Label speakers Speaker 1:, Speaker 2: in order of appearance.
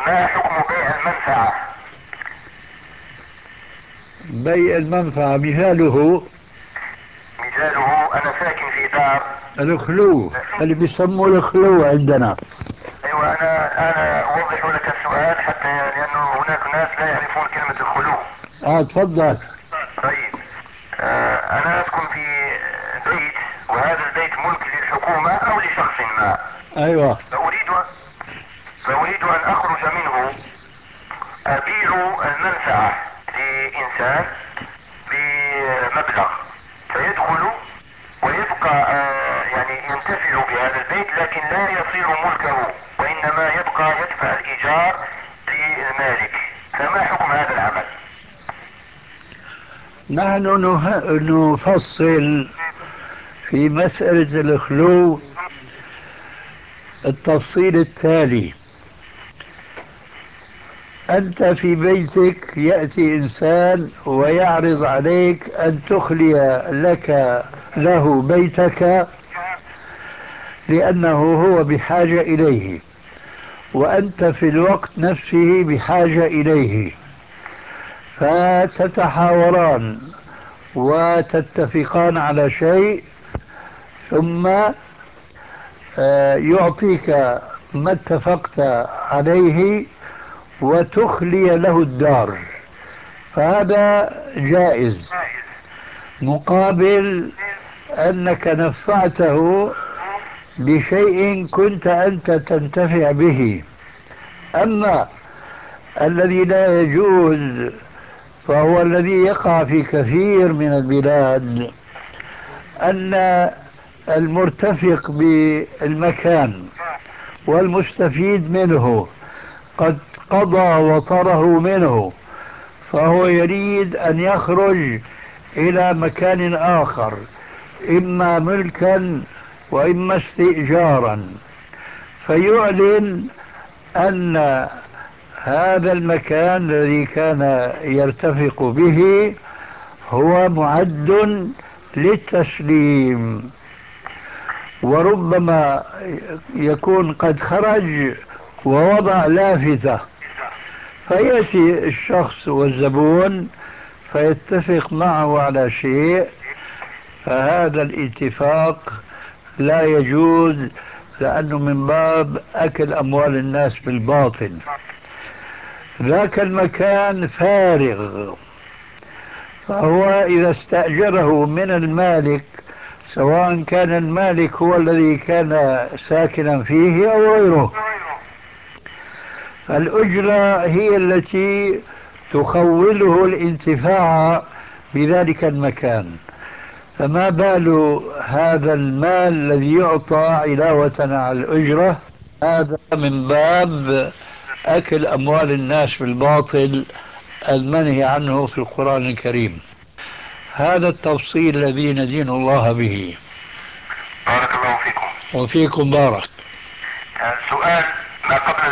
Speaker 1: ما حكم بيع المنفعة؟
Speaker 2: بيع المنفعة مثاله
Speaker 1: مثاله أنا ساكن في دار.
Speaker 2: الخلو اللي بيسموه الخلو عندنا.
Speaker 1: أيوة، أنا أوضح لك السؤال حتى لأنه هناك ناس لا يعرفون كلمة الخلو.
Speaker 2: تفضل.
Speaker 1: طيب. أنا أسكن في بيت، وهذا البيت ملك للحكومة أو لشخص ما.
Speaker 2: ايوه.
Speaker 1: فأريد أن أخرج منه. أبيع المنفعة لإنسان بمبلغ، فيدخل ويبقى يعني ينتفع بهذا البيت، لكن لا يصير ملكه، وإنما يبقى يدفع الإيجار للمالك. فما حكم هذا العمل؟
Speaker 2: نحن نفصل في مسألة الخلو التفصيل التالي. أنت في بيتك يأتي إنسان ويعرض عليك أن تخلي له بيتك لأنه هو بحاجة إليه، وأنت في الوقت نفسه بحاجة إليه، فتتحاوران وتتفقان على شيء، ثم يعطيك ما اتفقت عليه وتخلي له الدار، فهذا جائز، مقابل أنك نفعته بشيء كنت أنت تنتفع به. أما الذي لا يجوز فهو الذي يقع في كثير من البلاد، أن المرتفق بالمكان والمستفيد منه قد قضى وطره منه، فهو يريد أن يخرج إلى مكان آخر، إما ملكا وإما استئجارا، فيعلن أن هذا المكان الذي كان يرتفق به هو معد للتسليم، وربما يكون قد خرج ووضع لافتة، فيأتي الشخص والزبون فيتفق معه على شيء، فهذا الاتفاق لا يجوز، لأنه من باب أكل أموال الناس بالباطل. ذاك المكان فارغ، فهو إذا استأجره من المالك، سواء كان المالك هو الذي كان ساكنا فيه أو غيره، فالأجرة هي التي تخوله الانتفاع بذلك المكان، فما بال هذا المال الذي يعطى علاوة على الأجرة؟ هذا من باب أكل أموال الناس بالباطل المنهي عنه في القرآن الكريم. هذا التفصيل الذي ندين الله به.
Speaker 1: بارك الله فيكم.
Speaker 2: وفيكم بارك.
Speaker 1: سؤال ما قبل